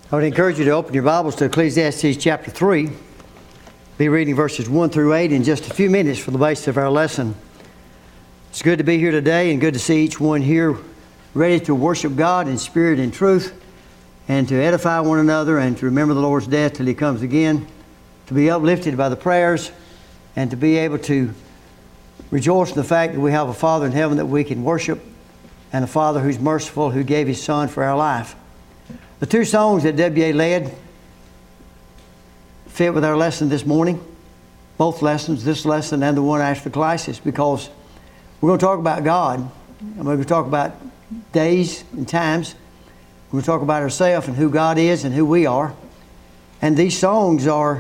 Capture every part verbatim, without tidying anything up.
I would encourage you to open your Bibles to Ecclesiastes chapter three. Be reading verses one through eight in just a few minutes for the basis of our lesson. It's good to be here today and good to see each one here ready to worship God in spirit and truth and to edify one another and to remember the Lord's death till He comes again, to be uplifted by the prayers and to be able to rejoice in the fact that we have a Father in heaven that we can worship and a Father who's merciful, who gave His Son for our life. The two songs that W A led fit with our lesson this morning. Both lessons, this lesson and the one after Ecclesiastes, because we're going to talk about God. And we're going to talk about days and times. We're going to talk about ourselves and who God is and who we are. And these songs are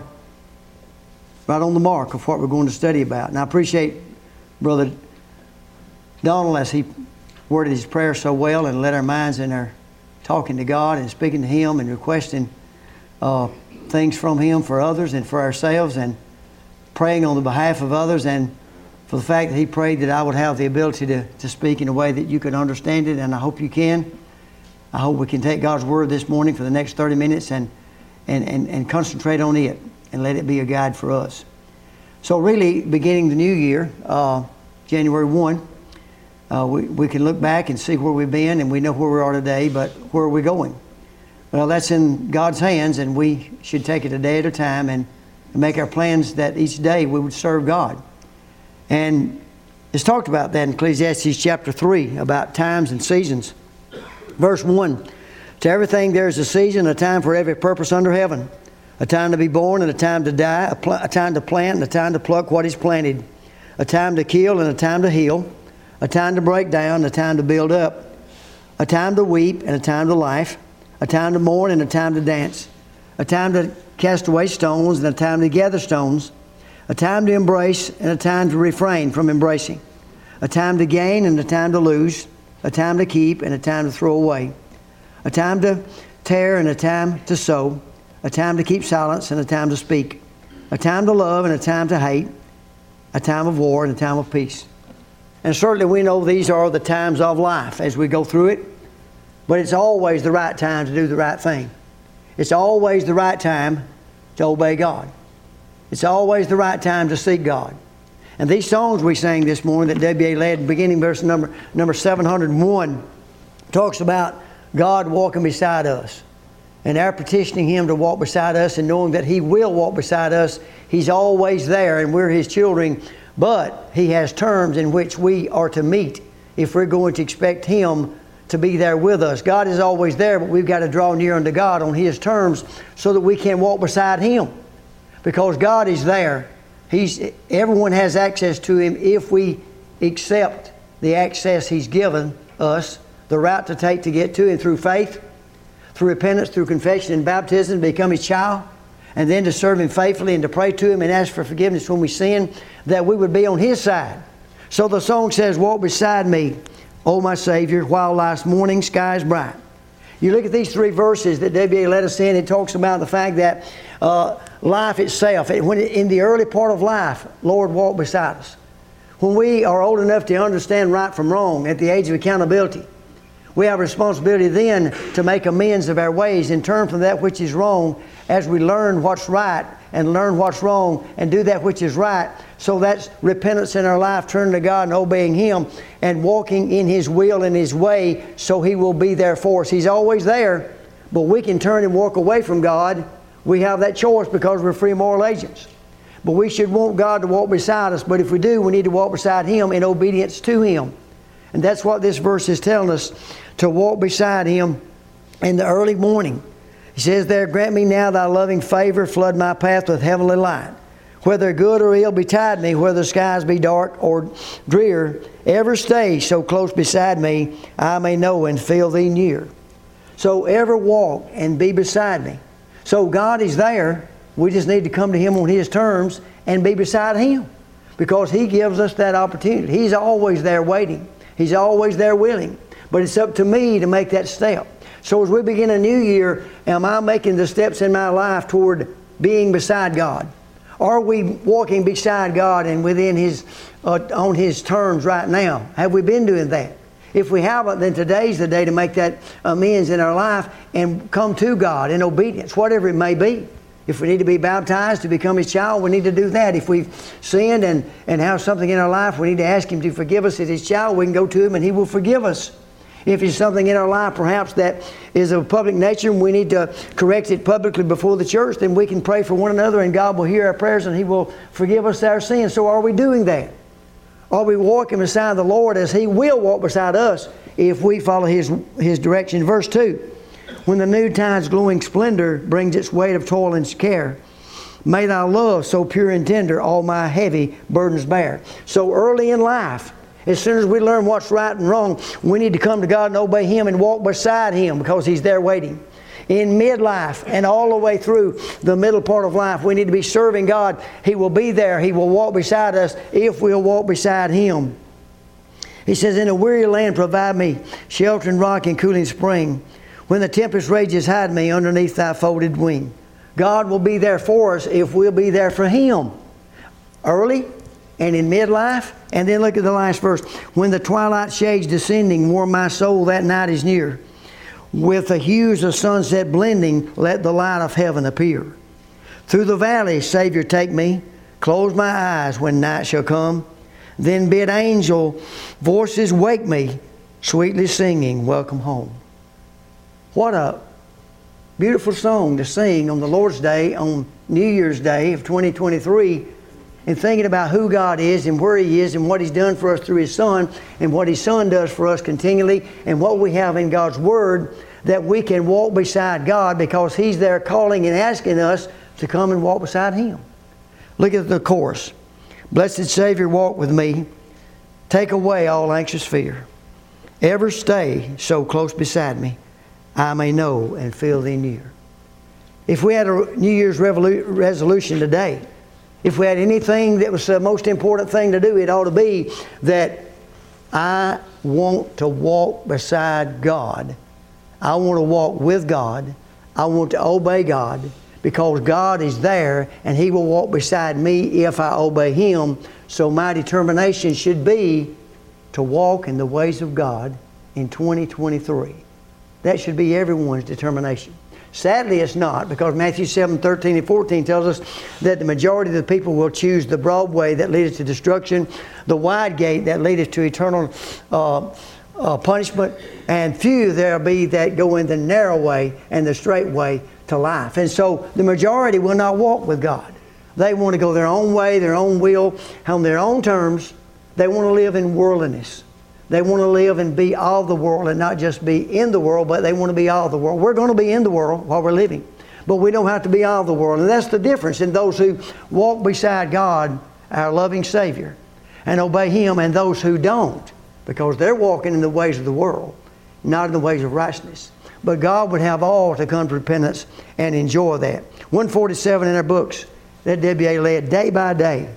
right on the mark of what we're going to study about. And I appreciate Brother Donald as he worded his prayer so well and led our minds in our talking to God and speaking to Him and requesting uh, things from Him for others and for ourselves and praying on the behalf of others, and for the fact that he prayed that I would have the ability to, to speak in a way that you could understand it, and I hope you can. I hope we can take God's Word this morning for the next thirty minutes and, and, and, and concentrate on it and let it be a guide for us. So really, beginning the new year, uh, January first, Uh, we, we can look back and see where we've been, and we know where we are today, but where are we going? Well, that's in God's hands, and we should take it a day at a time and make our plans that each day we would serve God. And it's talked about that in Ecclesiastes chapter three, about times and seasons. Verse one, to everything there is a season, a time for every purpose under heaven, a time to be born and a time to die, a, pl- a time to plant and a time to pluck what is planted, a time to kill and a time to heal, a time to break down, a time to build up, a time to weep and a time to laugh, a time to mourn and a time to dance, a time to cast away stones and a time to gather stones, a time to embrace and a time to refrain from embracing, a time to gain and a time to lose, a time to keep and a time to throw away, a time to tear and a time to sow, a time to keep silence and a time to speak, a time to love and a time to hate, a time of war and a time of peace. And certainly we know these are the times of life as we go through it. But it's always the right time to do the right thing. It's always the right time to obey God. It's always the right time to seek God. And these songs we sang this morning that W A led, beginning verse number, number seven hundred one, talks about God walking beside us. And our petitioning Him to walk beside us and knowing that He will walk beside us. He's always there and we're His children. But He has terms in which we are to meet if we're going to expect Him to be there with us. God is always there, but we've got to draw near unto God on His terms so that we can walk beside Him. Because God is there. He's, everyone has access to Him if we accept the access He's given us, the route to take to get to Him through faith, through repentance, through confession and baptism, to become His child. And then to serve Him faithfully and to pray to Him and ask for forgiveness when we sin, that we would be on His side. So the song says, walk beside me, O my Savior, while life's morning sky is bright. You look at these three verses that W A led us in, it talks about the fact that uh, life itself, when in the early part of life, Lord, walk beside us. When we are old enough to understand right from wrong at the age of accountability, we have a responsibility then to make amends of our ways and turn from that which is wrong as we learn what's right and learn what's wrong and do that which is right. So that's repentance in our life, turning to God and obeying Him and walking in His will and His way so He will be there for us. He's always there, but we can turn and walk away from God. We have that choice because we're free moral agents. But we should want God to walk beside us. But if we do, we need to walk beside Him in obedience to Him. And that's what this verse is telling us, to walk beside Him in the early morning. He says there, grant me now Thy loving favor, flood my path with heavenly light. Whether good or ill betide me, whether skies be dark or drear, ever stay so close beside me, I may know and feel Thee near. So ever walk and be beside me. So God is there. We just need to come to Him on His terms and be beside Him, because He gives us that opportunity. He's always there waiting. He's always there willing. But it's up to me to make that step. So as we begin a new year, am I making the steps in my life toward being beside God? Are we walking beside God and within His, uh, on His terms right now? Have we been doing that? If we haven't, then today's the day to make that amends in our life and come to God in obedience, whatever it may be. If we need to be baptized to become His child, we need to do that. If we've sinned and, and have something in our life, we need to ask Him to forgive us as His child. We can go to Him and He will forgive us. If it's something in our life perhaps that is of public nature and we need to correct it publicly before the church, then we can pray for one another and God will hear our prayers and He will forgive us our sins. So are we doing that? Are we walking beside the Lord as He will walk beside us if we follow His, His direction? Verse two. When the noontide's glowing splendor brings its weight of toil and care, may Thy love so pure and tender all my heavy burdens bear. So early in life, as soon as we learn what's right and wrong, we need to come to God and obey Him and walk beside Him because He's there waiting. In midlife and all the way through the middle part of life, we need to be serving God. He will be there. He will walk beside us if we'll walk beside Him. He says, in a weary land provide me shelter and rock and cooling spring. When the tempest rages, hide me underneath Thy folded wing. God will be there for us if we'll be there for Him. Early and in midlife. And then look at the last verse. When the twilight shades descending warm my soul, that night is near. With the hues of sunset blending, let the light of heaven appear. Through the valley, Savior, take me. Close my eyes when night shall come. Then bid angel voices wake me, sweetly singing, welcome home. What a beautiful song to sing on the Lord's Day, on New Year's Day of twenty twenty-three, and thinking about who God is and where He is and what He's done for us through His Son and what His Son does for us continually and what we have in God's Word, that we can walk beside God because He's there calling and asking us to come and walk beside Him. Look at the chorus. Blessed Savior, walk with me. Take away all anxious fear. Ever stay so close beside me, I may know and feel Thee near. If we had a New Year's revolu- resolution today, if we had anything that was the most important thing to do, it ought to be that I want to walk beside God. I want to walk with God. I want to obey God because God is there and He will walk beside me if I obey Him. So my determination should be to walk in the ways of God in twenty twenty-three. That should be everyone's determination. Sadly, it's not, because Matthew seven, thirteen and fourteen tells us that the majority of the people will choose the broad way that leads to destruction, the wide gate that leads to eternal uh, uh, punishment, and few there be that go in the narrow way and the straight way to life. And so the majority will not walk with God. They want to go their own way, their own will, on their own terms. They want to live in worldliness. They want to live and be of the world and not just be in the world, but they want to be of the world. We're going to be in the world while we're living, but we don't have to be of the world. And that's the difference in those who walk beside God, our loving Savior, and obey Him, and those who don't, because they're walking in the ways of the world, not in the ways of righteousness. But God would have all to come to repentance and enjoy that. one forty-seven in our books that W A led day by day,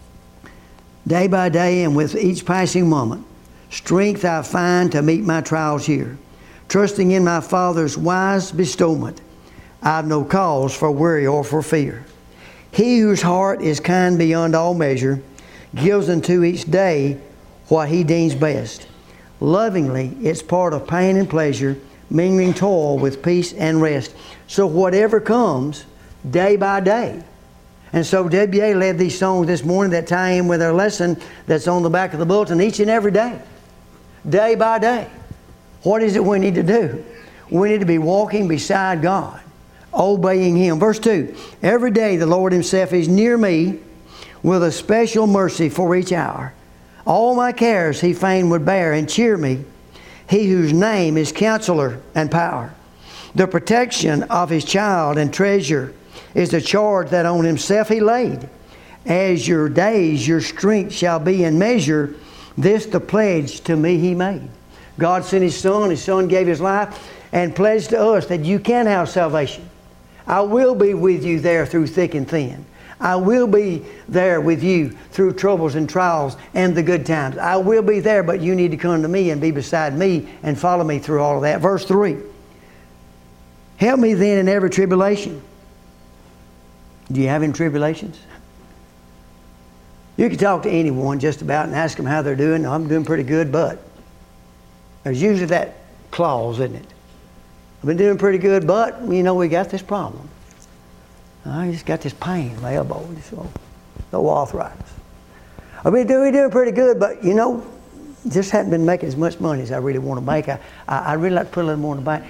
day by day, and with each passing moment, strength I find to meet my trials here. Trusting in my Father's wise bestowment, I've no cause for worry or for fear. He whose heart is kind beyond all measure gives unto each day what He deems best. Lovingly, it's part of pain and pleasure, mingling toil with peace and rest. So whatever comes, day by day. And so W A led these songs this morning that tie in with our lesson that's on the back of the bulletin each and every day. Day by day. What is it we need to do? We need to be walking beside God, obeying Him. Verse two, every day the Lord Himself is near me with a special mercy for each hour. All my cares He fain would bear and cheer me, He whose name is Counselor and Power. The protection of His child and treasure is the charge that on Himself He laid. As your days, your strength shall be in measure. This the pledge to me He made. God sent His Son. His Son gave His life and pledged to us that you can have salvation. I will be with you there through thick and thin. I will be there with you through troubles and trials and the good times. I will be there, but you need to come to me and be beside me and follow me through all of that. Verse three. Help me then in every tribulation. Do you have any tribulations? You can talk to anyone just about and ask them how they're doing. I'm doing pretty good, but There's usually that clause, isn't it? I've been doing pretty good, but, you know, we got this problem. I just got this pain in my elbow, so no arthritis. I've been doing, doing pretty good, but, you know, just haven't been making as much money as I really want to make. I, I, I'd really like to put a little more in the bank.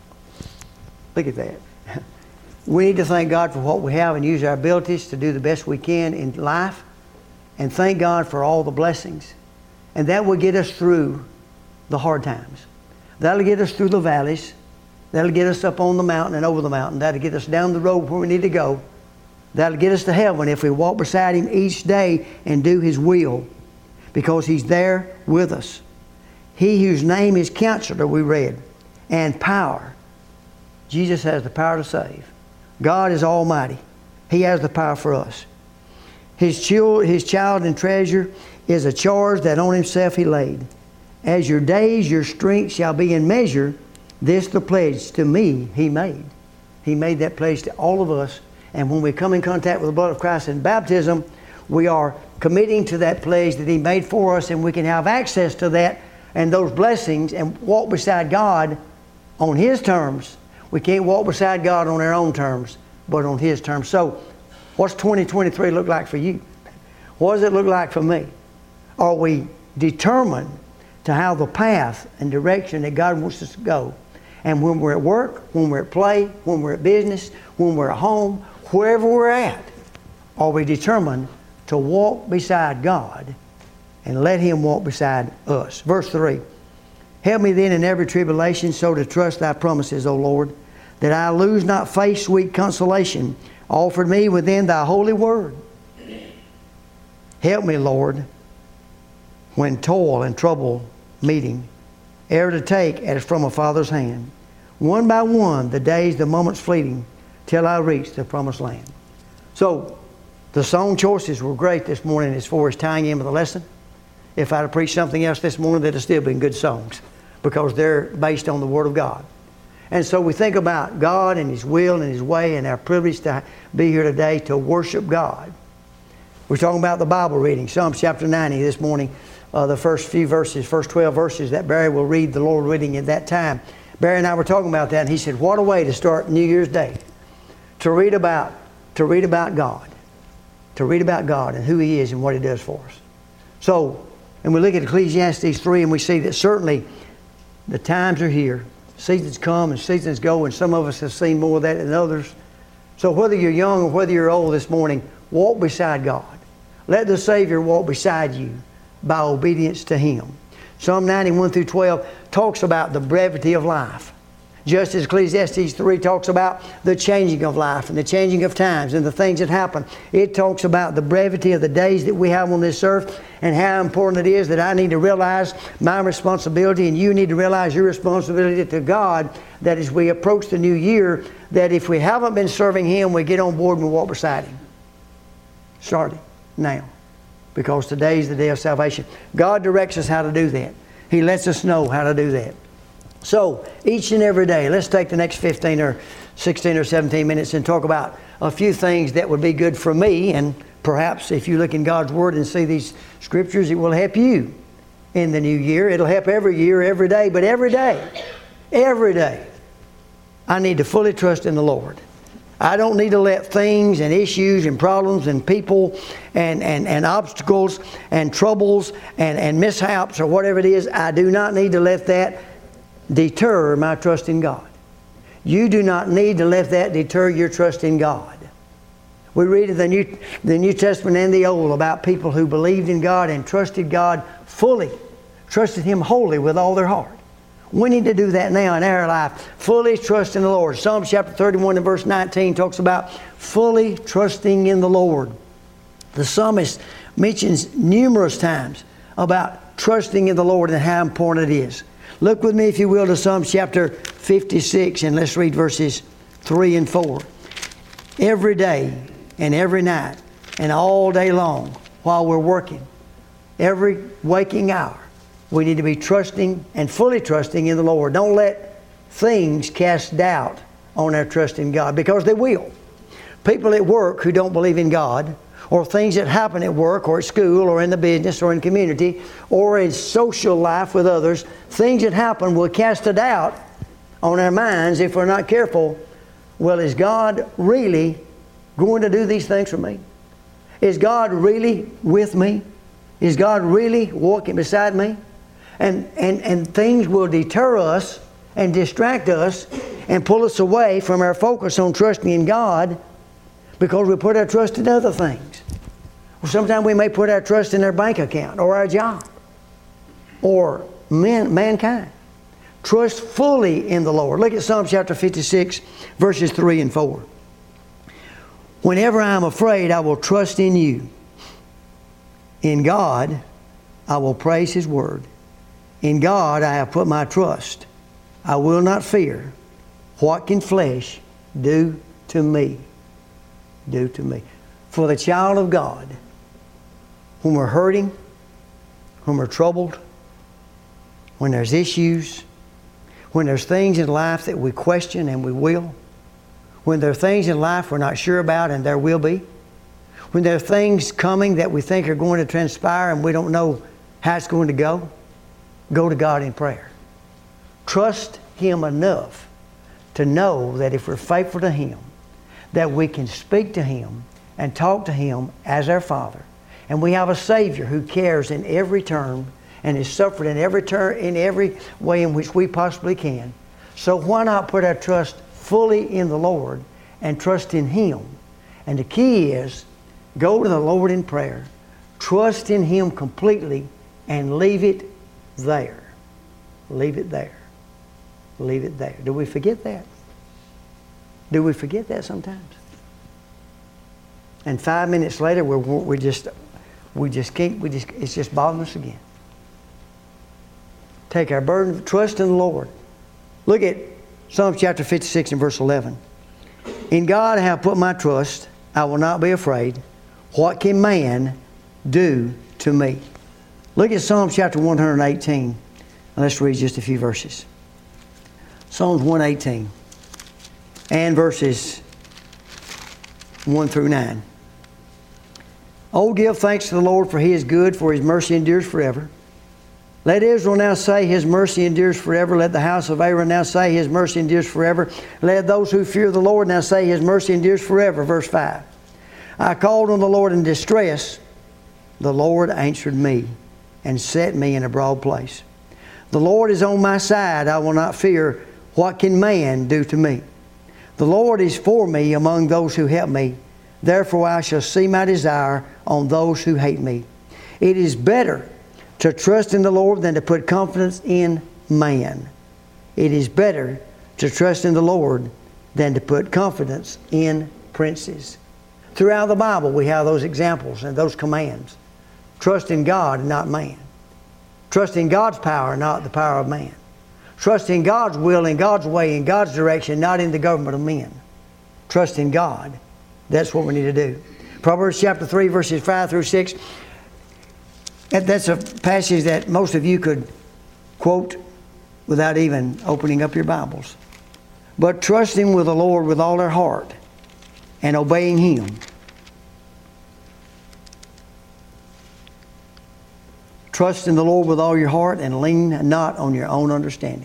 Look at that. We need to thank God for what we have and use our abilities to do the best we can in life, and thank God for all the blessings. And that will get us through the hard times. That'll get us through the valleys. That'll get us up on the mountain and over the mountain. That'll get us down the road where we need to go. That'll get us to heaven if we walk beside Him each day and do His will, because He's there with us. He whose name is Counselor, we read, and power. Jesus has the power to save. God is almighty. He has the power for us. His child, his child and treasure is a charge that on Himself He laid. As your days, your strength shall be in measure. This the pledge to me He made. He made that pledge to all of us. And when we come in contact with the blood of Christ in baptism, we are committing to that pledge that He made for us, and we can have access to that and those blessings and walk beside God on His terms. We can't walk beside God on our own terms, but on His terms. So, what's twenty twenty-three look like for you? What does it look like for me? Are we determined to have the path and direction that God wants us to go? And when we're at work, when we're at play, when we're at business, when we're at home, wherever we're at, are we determined to walk beside God and let Him walk beside us? Verse three. Help me then in every tribulation, so to trust Thy promises, O Lord, that I lose not faith's sweet consolation offered me within Thy holy word. Help me, Lord, when toil and trouble meeting, e'er to take as from a father's hand, one by one, the days, the moments fleeting, till I reach the promised land. So, the song choices were great this morning as far as tying in with the lesson. If I'd have preached something else this morning, they'd have still been good songs, because they're based on the Word of God. And so we think about God and His will and His way, and our privilege to be here today to worship God. We're talking about the Bible reading, Psalm chapter ninety this morning. Uh, the first few verses, first twelve verses that Barry will read, the Lord reading at that time. Barry and I were talking about that, and he said, what a way to start New Year's Day. To read about, to read about God. To read about God and who He is and what He does for us. So, and we look at Ecclesiastes three, and we see that certainly the times are here. Seasons come and seasons go, and some of us have seen more of that than others. So whether you're young or whether you're old this morning, walk beside God. Let the Savior walk beside you by obedience to Him. Psalm ninety-one through twelve talks about the brevity of life. Just as Ecclesiastes three talks about the changing of life and the changing of times and the things that happen, it talks about the brevity of the days that we have on this earth, and how important it is that I need to realize my responsibility, and you need to realize your responsibility to God, that as we approach the new year, that if we haven't been serving Him, we get on board and we walk beside Him. Start it now, because today is the day of salvation. God directs us how to do that. He lets us know how to do that. So, each and every day, let's take the next fifteen or sixteen or seventeen minutes and talk about a few things that would be good for me, and perhaps if you look in God's Word and see these Scriptures, it will help you in the new year. It'll help every year, every day, but every day, every day, I need to fully trust in the Lord. I don't need to let things and issues and problems and people and, and, and obstacles and troubles and, and mishaps or whatever it is, I do not need to let that deter my trust in God. You do not need to let that deter your trust in God. We read in the New, the New Testament and the Old about people who believed in God and trusted God fully, trusted Him wholly with all their heart. We need to do that now in our life. Fully trust in the Lord. Psalm chapter thirty-one and verse nineteen talks about fully trusting in the Lord. The psalmist mentions numerous times about trusting in the Lord and how important it is. Look with me, if you will, to Psalm chapter fifty-six, and let's read verses three and four. Every day and every night and all day long while we're working, every waking hour, we need to be trusting and fully trusting in the Lord. Don't let things cast doubt on our trust in God, because they will. People at work who don't believe in God or things that happen at work or at school or in the business or in community or in social life with others, things that happen will cast a doubt on our minds if we're not careful. Well, is God really going to do these things for me? Is God really with me? Is God really walking beside me? And, and, and things will deter us and distract us and pull us away from our focus on trusting in God because we put our trust in other things. Or sometimes we may put our trust in our bank account or our job or man, mankind. Trust fully in the Lord. Look at Psalm chapter fifty-six, verses three and four. Whenever I am afraid, I will trust in you. In God, I will praise His word. In God, I have put my trust. I will not fear. What can flesh do to me? Do to me. For the child of God, when we're hurting, when we're troubled, when there's issues, when there's things in life that we question and we will, when there are things in life we're not sure about and there will be, when there are things coming that we think are going to transpire and we don't know how it's going to go, go to God in prayer. Trust Him enough to know that if we're faithful to Him, that we can speak to Him and talk to Him as our Father. And we have a Savior who cares in every term and is suffered in every turn, in every way in which we possibly can. So why not put our trust fully in the Lord and trust in Him? And the key is, go to the Lord in prayer, trust in Him completely, and leave it there. Leave it there. Leave it there. Do we forget that? Do we forget that sometimes? And five minutes later, we're, we just, we just can't. We just, it's just bothering us again. Take our burden, trust in the Lord. Look at Psalm chapter fifty-six and verse eleven. In God I have put my trust. I will not be afraid. What can man do to me? Look at Psalm chapter one hundred eighteen. And let's read just a few verses. Psalms one eighteen and verses one through nine. Oh, give thanks to the Lord, for He is good, for His mercy endures forever. Let Israel now say, His mercy endures forever. Let the house of Aaron now say, His mercy endures forever. Let those who fear the Lord now say, His mercy endures forever. Verse five. I called on the Lord in distress. The Lord answered me and set me in a broad place. The Lord is on my side. I will not fear. What can man do to me? The Lord is for me among those who help me. Therefore I shall see my desire on those who hate me. It is better to trust in the Lord than to put confidence in man. It is better to trust in the Lord than to put confidence in princes. Throughout the Bible we have those examples and those commands. Trust in God and not man. Trust in God's power, not the power of man. Trust in God's will, in God's way, in God's direction, not in the government of men. Trust in God. That's what we need to do. Proverbs chapter three, verses five through six. That's a passage that most of you could quote without even opening up your Bibles. But trusting with the Lord with all our heart and obeying Him. Trust in the Lord with all your heart and lean not on your own understanding.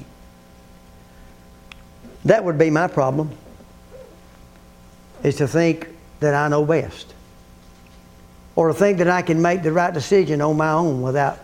That would be my problem, is to think that I know best. Or to think that I can make the right decision on my own without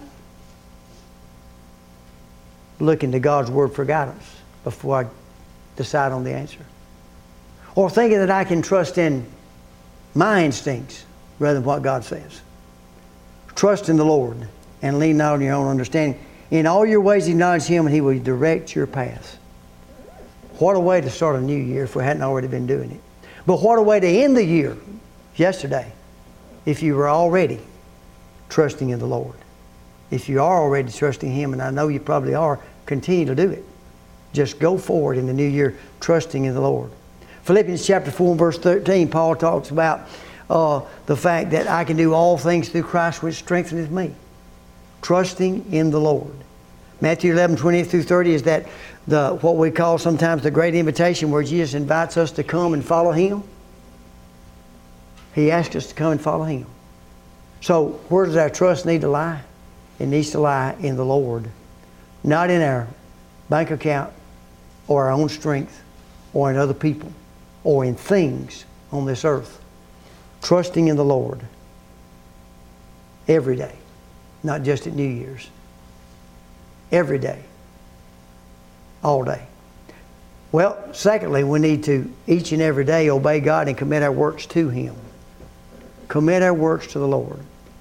looking to God's Word for guidance before I decide on the answer. Or thinking that I can trust in my instincts rather than what God says. Trust in the Lord and lean not on your own understanding. In all your ways acknowledge Him and He will direct your paths. What a way to start a new year if we hadn't already been doing it. But what a way to end the year yesterday if you were already trusting in the Lord. If you are already trusting Him, and I know you probably are, continue to do it. Just go forward in the new year trusting in the Lord. Philippians chapter four and verse thirteen, Paul talks about uh, the fact that I can do all things through Christ which strengtheneth me. Trusting in the Lord. Matthew eleven, twenty through thirty is that the what we call sometimes the great invitation, where Jesus invites us to come and follow Him. He asks us to come and follow Him. So where does our trust need to lie? It needs to lie in the Lord. Not in our bank account or our own strength or in other people or in things on this earth. Trusting in the Lord every day, not just at New Year's. Every day. All day. Well, secondly, we need to each and every day obey God and commit our works to Him. Commit our works to the Lord.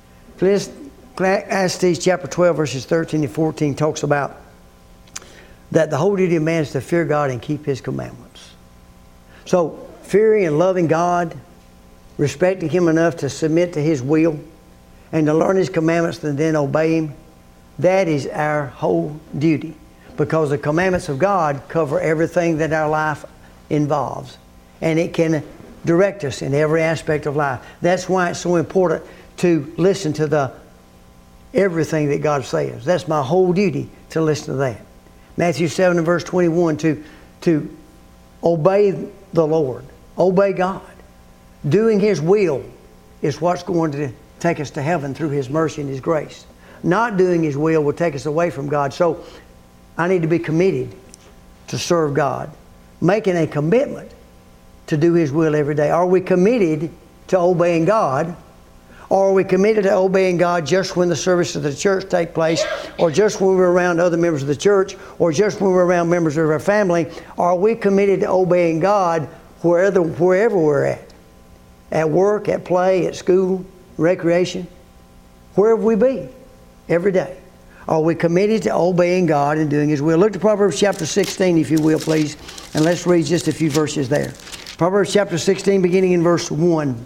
Ecclesiastes chapter twelve, verses thirteen and fourteen talks about that the whole duty of man is to fear God and keep His commandments. So, fearing and loving God, respecting Him enough to submit to His will, and to learn His commandments and then obey Him, that is our whole duty. Because the commandments of God cover everything that our life involves. And it can direct us in every aspect of life. That's why it's so important to listen to the everything that God says. That's my whole duty, to listen to that. Matthew seven and verse twenty-one, to, to obey the Lord. Obey God. Doing His will is what's going to take us to heaven through His mercy and His grace. Not doing His will will take us away from God. So I need to be committed to serve God. Making a commitment to do His will every day. Are we committed to obeying God? Or are we committed to obeying God just when the service of the church take place, or just when we're around other members of the church, or just when we're around members of our family? Are we committed to obeying God wherever, wherever we're at? At work, at play, at school, recreation? Wherever we be, every day. Are we committed to obeying God and doing His will? Look to Proverbs chapter sixteen, if you will, please. And let's read just a few verses there. Proverbs chapter sixteen, beginning in verse one.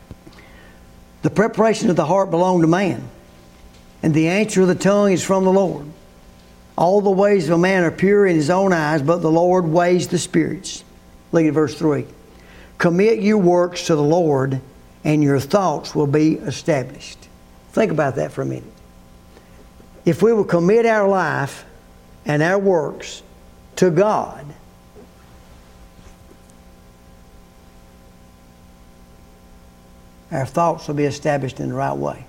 The preparation of the heart belongs to man, and the answer of the tongue is from the Lord. All the ways of a man are pure in his own eyes, but the Lord weighs the spirits. Look at verse three. Commit your works to the Lord, and your thoughts will be established. Think about that for a minute. If we will commit our life and our works to God, our thoughts will be established in the right way,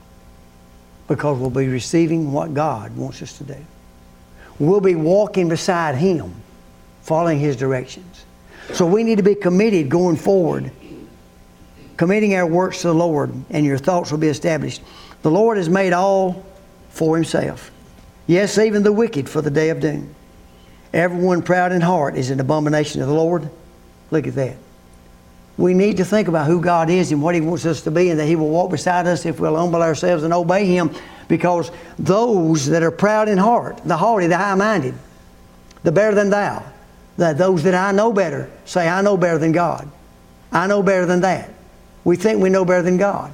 because we'll be receiving what God wants us to do. We'll be walking beside Him, following His directions. So we need to be committed going forward, committing our works to the Lord, and your thoughts will be established. The Lord has made all for Himself. Yes, even the wicked for the day of doom. Everyone proud in heart is an abomination to the Lord. Look at that. We need to think about who God is and what He wants us to be, and that He will walk beside us if we'll humble ourselves and obey Him. Because those that are proud in heart, the haughty, the high-minded, the better than thou, that those that I know better say, I know better than God. I know better than that. We think we know better than God.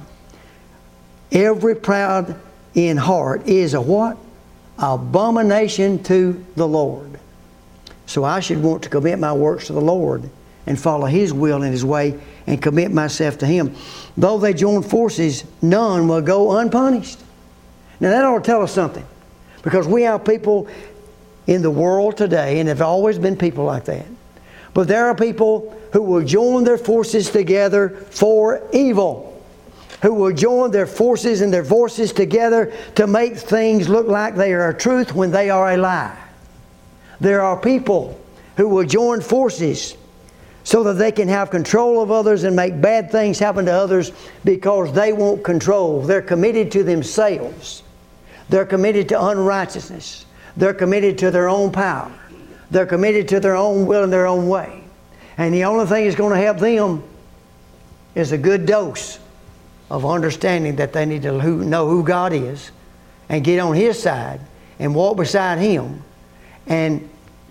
Every proud in heart is a what? Abomination to the Lord. So I should want to commit my works to the Lord and follow His will and His way and commit myself to Him. Though they join forces, none will go unpunished. Now that ought to tell us something, because we have people in the world today, and have always been people like that. But there are people who will join their forces together for evil. Who will join their forces and their voices together to make things look like they are a truth when they are a lie. There are people who will join forces so that they can have control of others and make bad things happen to others because they want control. They're committed to themselves. They're committed to unrighteousness. They're committed to their own power. They're committed to their own will and their own way. And the only thing that's going to help them is a good dose of understanding that they need to know who God is and get on His side and walk beside Him and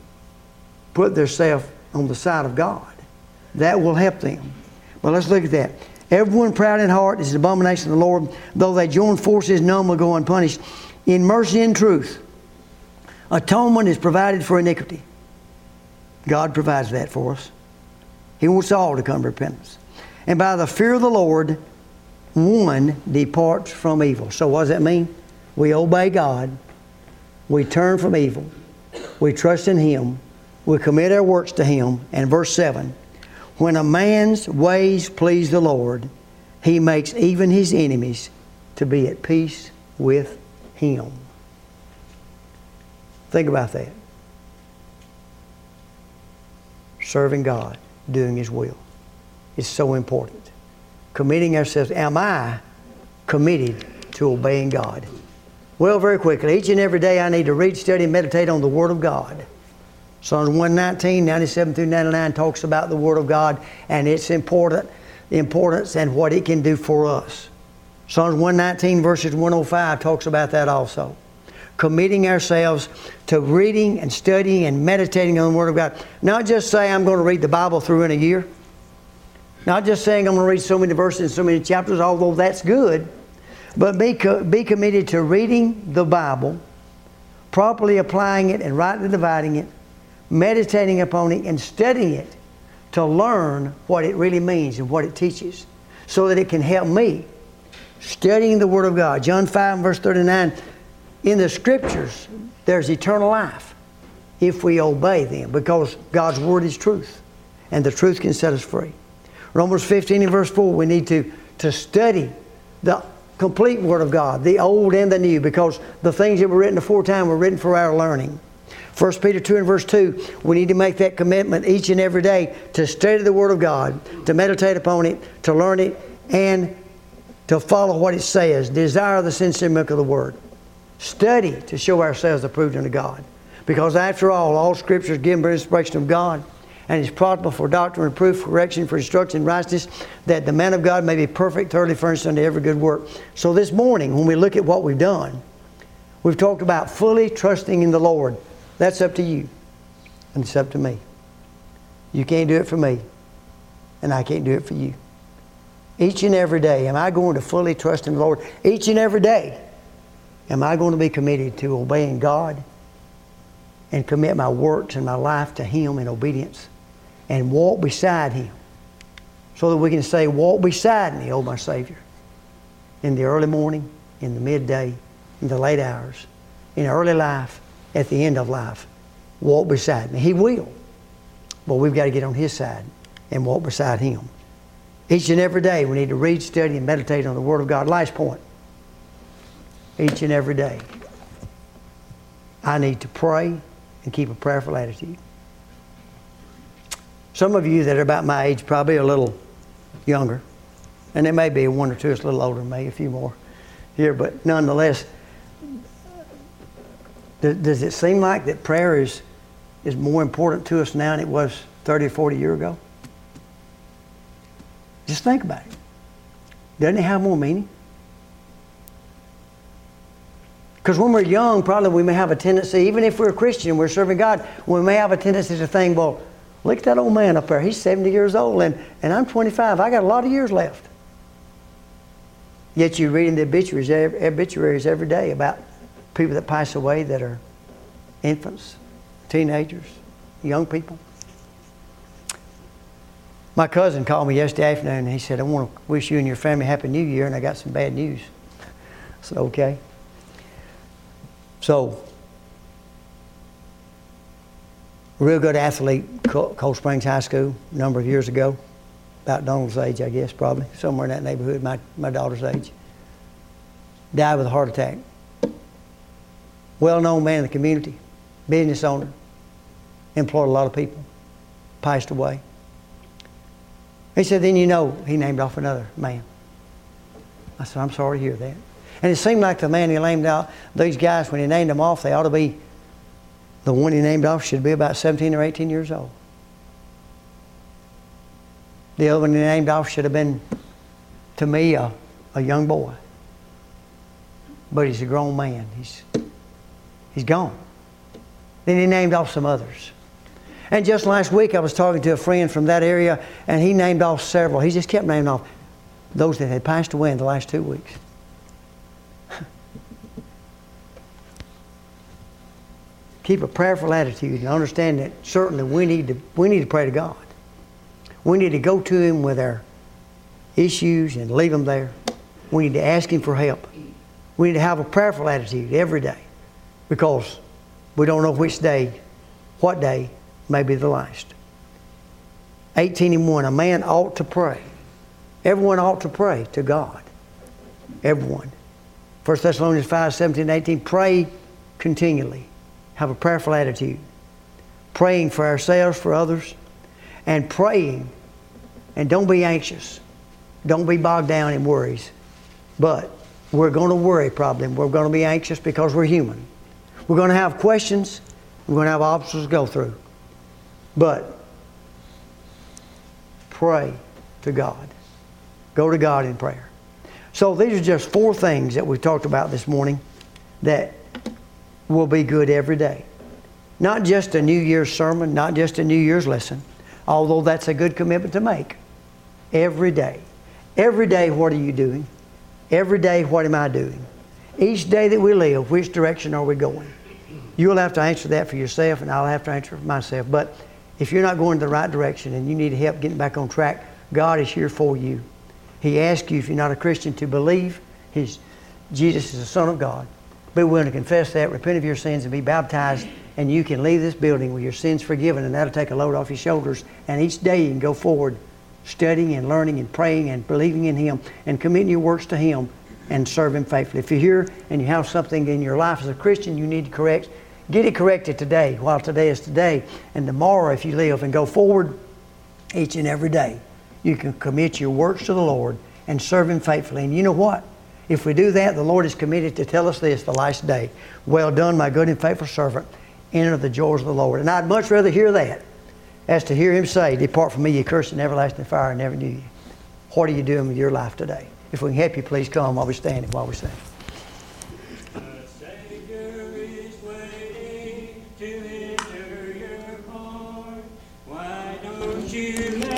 put themselves on the side of God. That will help them. Well, let's look at that. Everyone proud in heart is an abomination to the Lord. Though they join forces, none will go unpunished. In mercy and truth, atonement is provided for iniquity. God provides that for us. He wants all to come to repentance. And by the fear of the Lord, one departs from evil. So what does that mean? We obey God. We turn from evil. We trust in Him. We commit our works to Him. And verse seven, when a man's ways please the Lord, He makes even his enemies to be at peace with Him. Think about that. Serving God, doing His will. It's so important. Committing ourselves. Am I committed to obeying God? Well, very quickly, each and every day I need to read, study, and meditate on the Word of God. Psalms one nineteen, ninety-seven through ninety-nine talks about the Word of God and its important, importance and what it can do for us. Psalms one nineteen verses one oh five talks about that also. Committing ourselves to reading and studying and meditating on the Word of God. Not just say I'm going to read the Bible through in a year. Not just saying I'm going to read so many verses and so many chapters, although that's good. But be, co- be committed to reading the Bible, properly applying it and rightly dividing it, meditating upon it and studying it to learn what it really means and what it teaches, so that it can help me studying the Word of God. John five verse thirty-nine, in the Scriptures there's eternal life if we obey them, because God's Word is truth and the truth can set us free. Romans fifteen and verse four, we need to, to study the complete Word of God, the old and the new, because the things that were written aforetime were written for our learning. First Peter two and verse two, we need to make that commitment each and every day to study the Word of God, to meditate upon it, to learn it, and to follow what it says. Desire the sincere milk of the Word. Study to show ourselves approved unto God. Because after all, all Scripture is given by inspiration of God, and is profitable for doctrine, reproof, correction, for instruction in righteousness, that the man of God may be perfect, thoroughly furnished unto every good work. So this morning, when we look at what we've done, we've talked about fully trusting in the Lord. That's up to you, and it's up to me. You can't do it for me, and I can't do it for you. Each and every day, am I going to fully trust in the Lord? Each and every day, am I going to be committed to obeying God and commit my works and my life to Him in obedience and walk beside Him, so that we can say, walk beside me, O my Savior, in the early morning, in the midday, in the late hours, in early life, at the end of life. Walk beside me. He will. But we've got to get on His side and walk beside Him. Each and every day we need to read, study, and meditate on the Word of God. Last point. Each and every day I need to pray and keep a prayerful attitude. Some of you that are about my age, probably a little younger, and there may be one or two that's a little older than me, a few more here, but nonetheless, does, does it seem like that prayer is, is more important to us now than it was thirty or forty years ago? Just think about it. Doesn't it have more meaning? Because when we're young, probably we may have a tendency, even if we're a Christian, we're serving God, we may have a tendency to think, well, look at that old man up there. He's seventy years old and, and I'm twenty-five. I got a lot of years left. Yet you're reading the obituaries, obituaries every day about people that pass away that are infants, teenagers, young people. My cousin called me yesterday afternoon and he said, I want to wish you and your family a Happy New Year, and I got some bad news. I said, okay. So, a real good athlete, Cold Springs High School, a number of years ago, about Donald's age, I guess, probably, somewhere in that neighborhood, my, my daughter's age, died with a heart attack. Well-known man in the community, business owner, employed a lot of people, passed away. He said, then you know, he named off another man. I said, I'm sorry to hear that. And it seemed like the man he named out, these guys, when he named them off, they ought to be, the one he named off should be about seventeen or eighteen years old. The other one he named off should have been, to me, a, a young boy. But he's a grown man. He's, he's gone. Then he named off some others. And just last week I was talking to a friend from that area, and he named off several. He just kept naming off those that had passed away in the last two weeks. Keep a prayerful attitude and understand that certainly we need to we need to pray to God. We need to go to Him with our issues and leave them there. We need to ask Him for help. We need to have a prayerful attitude every day, because we don't know which day, what day may be the last. eighteen and one, a man ought to pray. Everyone ought to pray to God. Everyone. First Thessalonians five, seventeen, eighteen, pray continually. Have a prayerful attitude. Praying for ourselves, for others, and praying. And don't be anxious. Don't be bogged down in worries. But we're going to worry probably. We're going to be anxious because we're human. We're going to have questions. We're going to have obstacles to go through. But pray to God. Go to God in prayer. So these are just four things that we talked about this morning that will be good every day. Not just a New Year's sermon, not just a New Year's lesson, although that's a good commitment to make. Every day. Every day, what are you doing? Every day, what am I doing? Each day that we live, which direction are we going? You'll have to answer that for yourself, and I'll have to answer for myself. But if you're not going in the right direction and you need help getting back on track, God is here for you. He asks you, if you're not a Christian, to believe He's, Jesus is the Son of God. Be willing to confess that, repent of your sins, and be baptized, and you can leave this building with your sins forgiven, and that'll take a load off your shoulders. And each day you can go forward studying and learning and praying and believing in Him and committing your works to Him and serve Him faithfully. If you're here and you have something in your life as a Christian you need to correct, get it corrected today while today is today. And tomorrow, if you live and go forward each and every day, you can commit your works to the Lord and serve Him faithfully. And you know what? If we do that, the Lord is committed to tell us this the last day. Well done, my good and faithful servant. Enter the joys of the Lord. And I'd much rather hear that as to hear Him say, depart from me, ye cursed, in everlasting fire, I never knew you. What are you doing with your life today? If we can help you, please come while we're standing, while we stand. The Savior is waiting to enter your heart. Why don't you